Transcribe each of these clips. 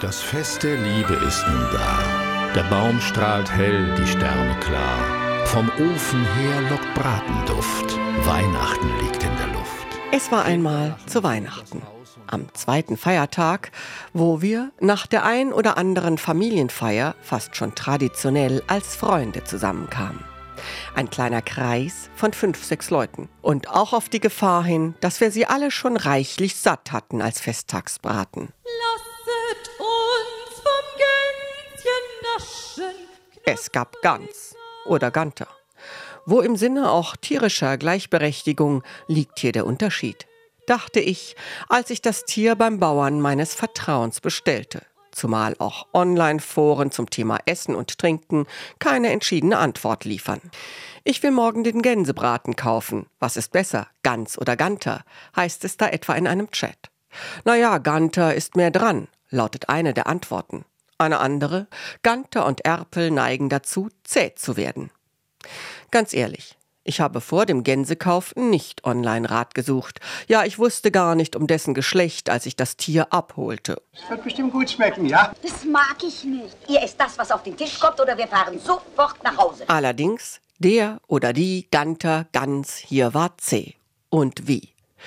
Das Fest der Liebe ist nun da. Der Baum strahlt hell, die Sterne klar. Vom Ofen her lockt Bratenduft. Weihnachten liegt in der Luft. Es war einmal zu Weihnachten. Am zweiten Feiertag, wo wir nach der ein oder anderen Familienfeier fast schon traditionell als Freunde zusammenkamen. Ein kleiner Kreis von 5, 6 Leuten. Und auch auf die Gefahr hin, dass wir sie alle schon reichlich satt hatten als Festtagsbraten. Lasset uns vom Gänschen naschen. Es gab Gans oder Ganter. Wo im Sinne auch tierischer Gleichberechtigung liegt hier der Unterschied? Dachte ich, als ich das Tier beim Bauern meines Vertrauens bestellte. Zumal auch Online-Foren zum Thema Essen und Trinken keine entschiedene Antwort liefern. Ich will morgen den Gänsebraten kaufen. Was ist besser, Gans oder Ganter? Heißt es da etwa in einem Chat. Naja, Ganter ist mehr dran, lautet eine der Antworten. Eine andere, Ganter und Erpel neigen dazu, zäh zu werden. Ganz ehrlich, ich habe vor dem Gänsekauf nicht Online-Rat gesucht. Ja, ich wusste gar nicht um dessen Geschlecht, als ich das Tier abholte. Das wird bestimmt gut schmecken, ja? Das mag ich nicht. Ihr esst das, was auf den Tisch kommt, oder wir fahren sofort nach Hause. Allerdings, der oder die Ganter, Gans hier war zäh. Und wie?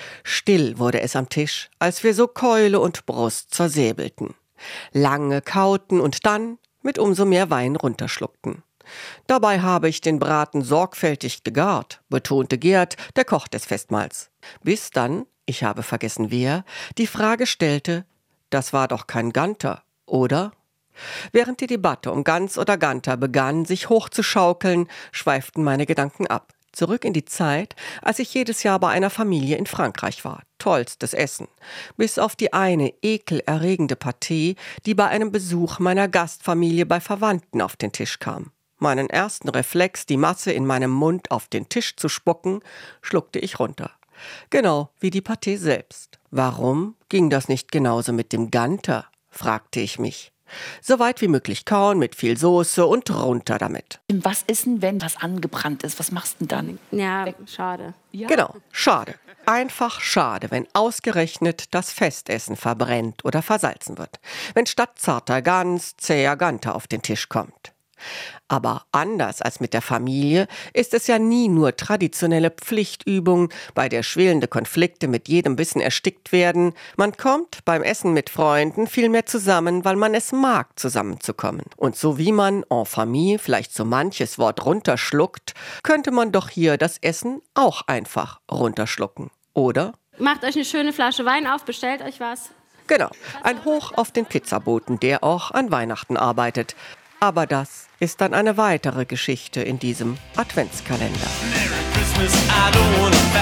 Still wurde es am Tisch, als wir so Keule und Brust zersäbelten. Lange kauten und dann mit umso mehr Wein runterschluckten. Dabei habe ich den Braten sorgfältig gegart, betonte Gerd, der Koch des Festmahls. Bis dann, ich habe vergessen wer, die Frage stellte, das war doch kein Ganter, oder? Während die Debatte um Gans oder Ganter begann, sich hochzuschaukeln, schweiften meine Gedanken ab. Zurück in die Zeit, als ich jedes Jahr bei einer Familie in Frankreich war. Tollstes Essen. Bis auf die eine ekelerregende Partie, die bei einem Besuch meiner Gastfamilie bei Verwandten auf den Tisch kam. Meinen ersten Reflex, die Masse in meinem Mund auf den Tisch zu spucken, schluckte ich runter. Genau wie die Pâté selbst. Warum ging das nicht genauso mit dem Ganter, fragte ich mich. So weit wie möglich kauen mit viel Soße und runter damit. Was ist denn, wenn was angebrannt ist? Was machst du denn dann? Ja, schade. Ja. Genau, schade. Einfach schade, wenn ausgerechnet das Festessen verbrennt oder versalzen wird. Wenn statt zarter Gans zäher Ganter auf den Tisch kommt. Aber anders als mit der Familie ist es ja nie nur traditionelle Pflichtübung, bei der schwelende Konflikte mit jedem Bissen erstickt werden. Man kommt beim Essen mit Freunden viel mehr zusammen, weil man es mag, zusammenzukommen. Und so wie man en famille vielleicht so manches Wort runterschluckt, könnte man doch hier das Essen auch einfach runterschlucken, oder? Macht euch eine schöne Flasche Wein auf, bestellt euch was. Genau, ein Hoch auf den Pizzaboten, der auch an Weihnachten arbeitet. Aber das ist dann eine weitere Geschichte in diesem Adventskalender. Merry Christmas, I don't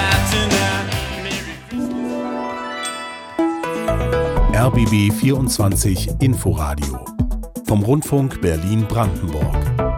wanna fight tonight. RBB 24 Inforadio vom Rundfunk Berlin-Brandenburg.